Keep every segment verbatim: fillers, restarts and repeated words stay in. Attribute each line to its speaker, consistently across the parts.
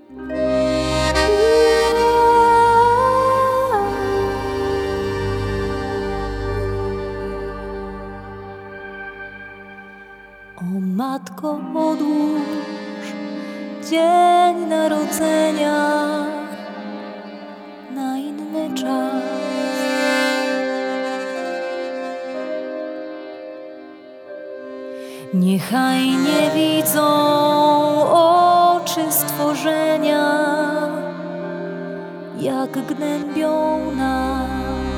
Speaker 1: O matko, odłóż dzień narodzenia na inny czas. Niechaj nie widzą oczy stworzenia, jak gnębią nas.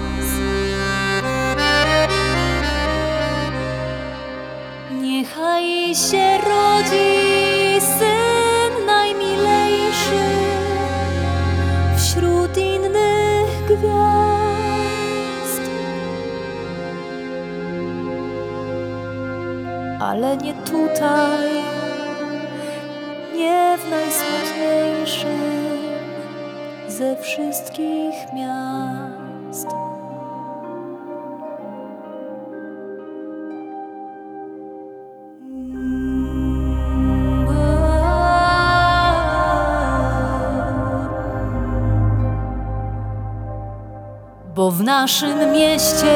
Speaker 1: Niechaj się rodzi Syn najmilejszy wśród innych gwiazd, ale nie tutaj, nie w najsmutniejszym ze wszystkich miast. Bo w naszym mieście,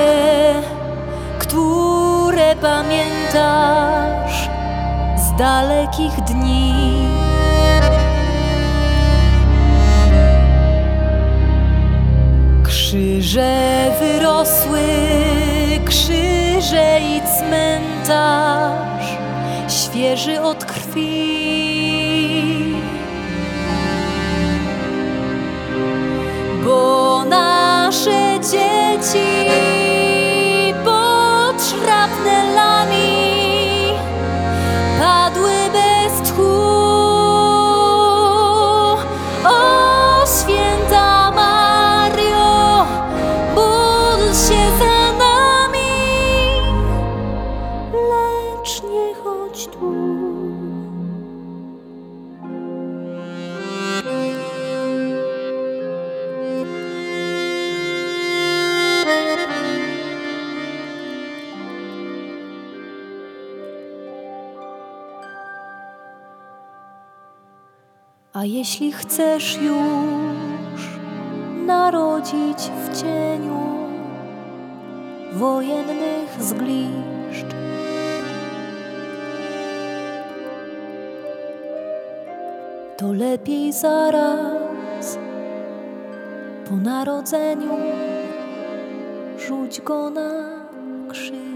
Speaker 1: które pamiętasz z dalekich dni, krzyże wyrosły, krzyże i cmentarz świeży od krwi. Bo nasze dzieci pod szrapnelami padły bez tchu. O święta Mario, módl się za nami, lecz nie chodź tu. A jeśli chcesz już narodzić w cieniu wojennych zgliszcz, to lepiej zaraz po narodzeniu rzuć go na krzyż.